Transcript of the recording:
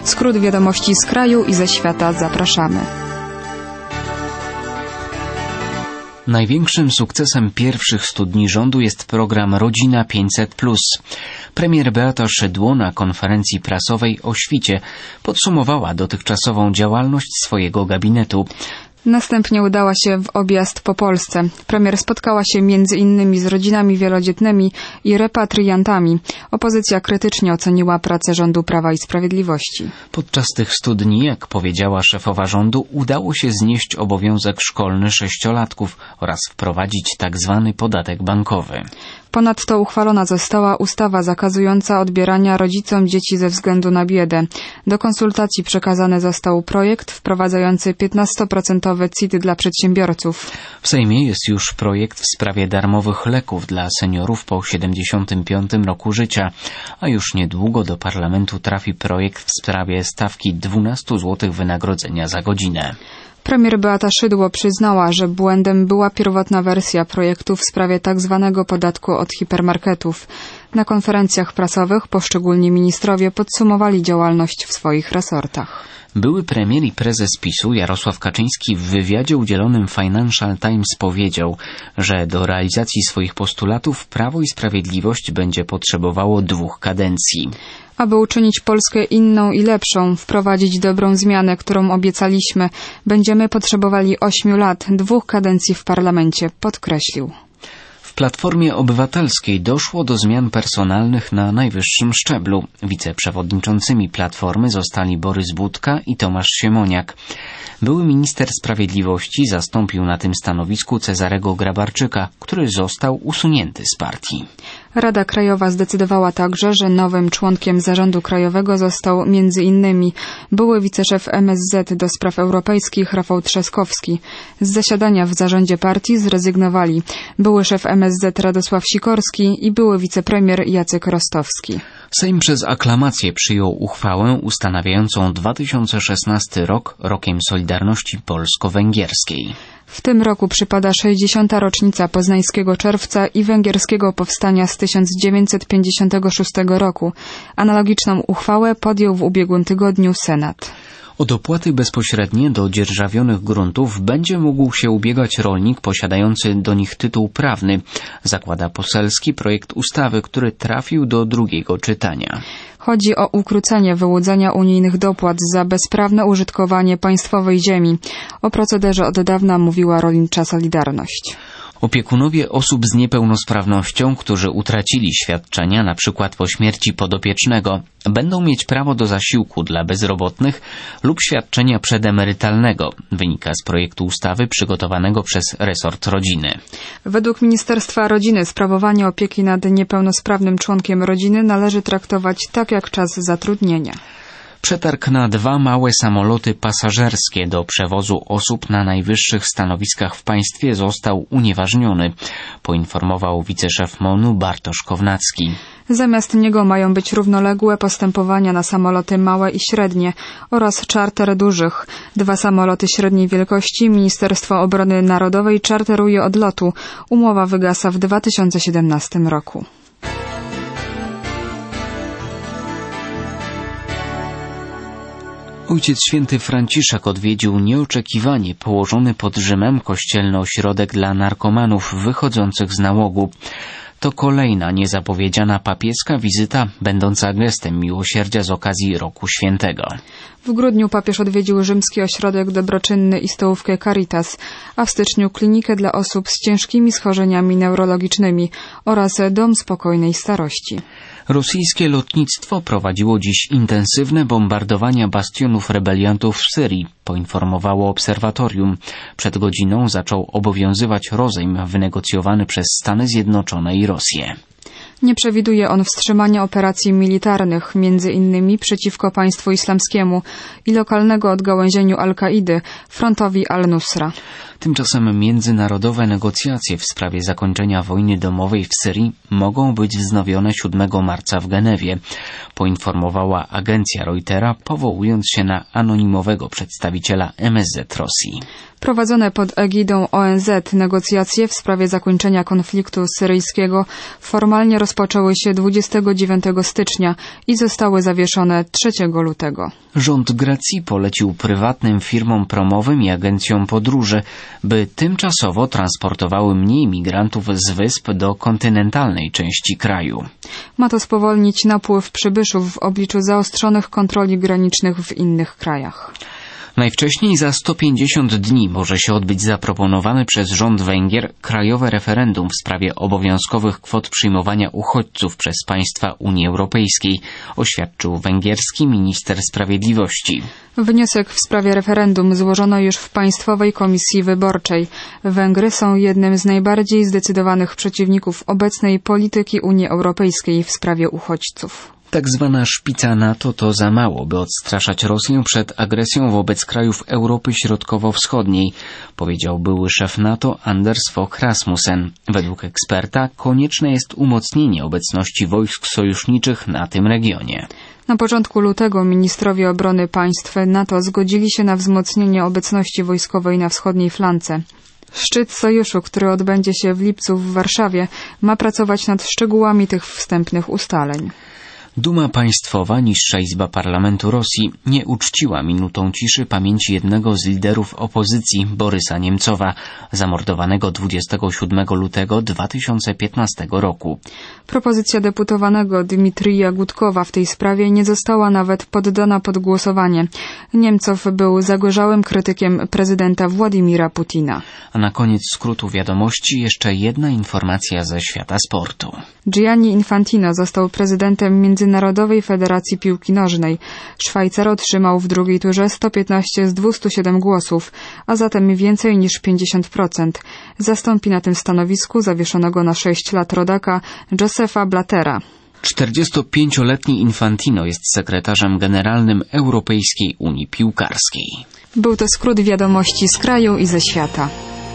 Skrót wiadomości z kraju i ze świata zapraszamy. Największym sukcesem pierwszych 100 dni rządu jest program Rodzina 500+. Premier Beata Szydło na konferencji prasowej o świcie podsumowała dotychczasową działalność swojego gabinetu. Następnie udała się w objazd po Polsce. Premier spotkała się m.in. z rodzinami wielodzietnymi i repatriantami. Opozycja krytycznie oceniła pracę rządu Prawa i Sprawiedliwości. Podczas tych 100 dni, jak powiedziała szefowa rządu, udało się znieść obowiązek szkolny 6-latków oraz wprowadzić tzw. podatek bankowy. Ponadto uchwalona została ustawa zakazująca odbierania rodzicom dzieci ze względu na biedę. Do konsultacji przekazany został projekt wprowadzający 15% CIT dla przedsiębiorców. W Sejmie jest już projekt w sprawie darmowych leków dla seniorów po 75 roku życia, a już niedługo do parlamentu trafi projekt w sprawie stawki 12 zł wynagrodzenia za godzinę. Premier Beata Szydło przyznała, że błędem była pierwotna wersja projektu w sprawie tzw. podatku od hipermarketów. Na konferencjach prasowych poszczególni ministrowie podsumowali działalność w swoich resortach. Były premier i prezes PiS-u Jarosław Kaczyński w wywiadzie udzielonym Financial Times powiedział, że do realizacji swoich postulatów Prawo i Sprawiedliwość będzie potrzebowało 2 kadencji. Aby uczynić Polskę inną i lepszą, wprowadzić dobrą zmianę, którą obiecaliśmy, będziemy potrzebowali 8 lat, 2 kadencji w parlamencie, podkreślił. W Platformie Obywatelskiej doszło do zmian personalnych na najwyższym szczeblu. Wiceprzewodniczącymi Platformy zostali Borys Budka i Tomasz Siemoniak. Były minister sprawiedliwości zastąpił na tym stanowisku Cezarego Grabarczyka, który został usunięty z partii. Rada Krajowa zdecydowała także, że nowym członkiem Zarządu Krajowego został m.in. były wiceszef MSZ do spraw europejskich Rafał Trzaskowski. Z zasiadania w zarządzie partii zrezygnowali były szef MSZ Radosław Sikorski i były wicepremier Jacek Rostowski. Sejm przez aklamację przyjął uchwałę ustanawiającą 2016 rok rokiem Solidarności Polsko-Węgierskiej. W tym roku przypada 60. rocznica Poznańskiego Czerwca i Węgierskiego Powstania z 1956 roku. Analogiczną uchwałę podjął w ubiegłym tygodniu Senat. O dopłaty bezpośrednie do dzierżawionych gruntów będzie mógł się ubiegać rolnik posiadający do nich tytuł prawny, zakłada poselski projekt ustawy, który trafił do drugiego czytania. Chodzi o ukrócenie wyłudzania unijnych dopłat za bezprawne użytkowanie państwowej ziemi. O procederze od dawna mówiła rolnicza Solidarność. Opiekunowie osób z niepełnosprawnością, którzy utracili świadczenia np. po śmierci podopiecznego, będą mieć prawo do zasiłku dla bezrobotnych lub świadczenia przedemerytalnego, wynika z projektu ustawy przygotowanego przez resort rodziny. Według Ministerstwa Rodziny sprawowanie opieki nad niepełnosprawnym członkiem rodziny należy traktować tak jak czas zatrudnienia. Przetarg na 2 małe samoloty pasażerskie do przewozu osób na najwyższych stanowiskach w państwie został unieważniony, poinformował wiceszef MON-u Bartosz Kownacki. Zamiast niego mają być równoległe postępowania na samoloty małe i średnie oraz czarter dużych. 2 samoloty średniej wielkości Ministerstwo Obrony Narodowej czarteruje od lotu. Umowa wygasa w 2017 roku. Ojciec Święty Franciszek odwiedził nieoczekiwanie położony pod Rzymem kościelny ośrodek dla narkomanów wychodzących z nałogu. To kolejna niezapowiedziana papieska wizyta, będąca gestem miłosierdzia z okazji Roku Świętego. W grudniu papież odwiedził rzymski ośrodek dobroczynny i stołówkę Caritas, a w styczniu klinikę dla osób z ciężkimi schorzeniami neurologicznymi oraz dom spokojnej starości. Rosyjskie lotnictwo prowadziło dziś intensywne bombardowania bastionów rebeliantów w Syrii, poinformowało obserwatorium. Przed godziną zaczął obowiązywać rozejm wynegocjowany przez Stany Zjednoczone i Rosję. Nie przewiduje on wstrzymania operacji militarnych, między innymi przeciwko państwu islamskiemu i lokalnego odgałęzieniu Al-Kaidy, frontowi Al-Nusra. Tymczasem międzynarodowe negocjacje w sprawie zakończenia wojny domowej w Syrii mogą być wznowione 7 marca w Genewie, poinformowała agencja Reutera, powołując się na anonimowego przedstawiciela MSZ Rosji. Prowadzone pod egidą ONZ negocjacje w sprawie zakończenia konfliktu syryjskiego formalnie rozpoczęły się 29 stycznia i zostały zawieszone 3 lutego. Rząd Grecji polecił prywatnym firmom promowym i agencjom podróży, by tymczasowo transportowały mniej migrantów z wysp do kontynentalnej części kraju. Ma to spowolnić napływ przybyszów w obliczu zaostrzonych kontroli granicznych w innych krajach. Najwcześniej za 150 dni może się odbyć zaproponowane przez rząd Węgier krajowe referendum w sprawie obowiązkowych kwot przyjmowania uchodźców przez państwa Unii Europejskiej, oświadczył węgierski minister sprawiedliwości. Wniosek w sprawie referendum złożono już w Państwowej Komisji Wyborczej. Węgry są jednym z najbardziej zdecydowanych przeciwników obecnej polityki Unii Europejskiej w sprawie uchodźców. Tak zwana szpica NATO to za mało, by odstraszać Rosję przed agresją wobec krajów Europy Środkowo-Wschodniej, powiedział były szef NATO Anders Fogh Rasmussen. Według eksperta konieczne jest umocnienie obecności wojsk sojuszniczych na tym regionie. Na początku lutego ministrowie obrony państw NATO zgodzili się na wzmocnienie obecności wojskowej na wschodniej flance. Szczyt sojuszu, który odbędzie się w lipcu w Warszawie, ma pracować nad szczegółami tych wstępnych ustaleń. Duma Państwowa, niższa izba parlamentu Rosji, nie uczciła minutą ciszy pamięci jednego z liderów opozycji, Borysa Niemcowa, zamordowanego 27 lutego 2015 roku. Propozycja deputowanego Dmitrija Gudkowa w tej sprawie nie została nawet poddana pod głosowanie. Niemcow był zagorzałym krytykiem prezydenta Władimira Putina. A na koniec skrótu wiadomości jeszcze jedna informacja ze świata sportu. Gianni Infantino został prezydentem Międzynarodowej Federacji Piłki Nożnej. Szwajcar otrzymał w drugiej turze 115 z 207 głosów, a zatem więcej niż 50%. Zastąpi na tym stanowisku zawieszonego na 6 lat rodaka Josefa Blattera. 45-letni Infantino jest sekretarzem generalnym Europejskiej Unii Piłkarskiej. Był to skrót wiadomości z kraju i ze świata.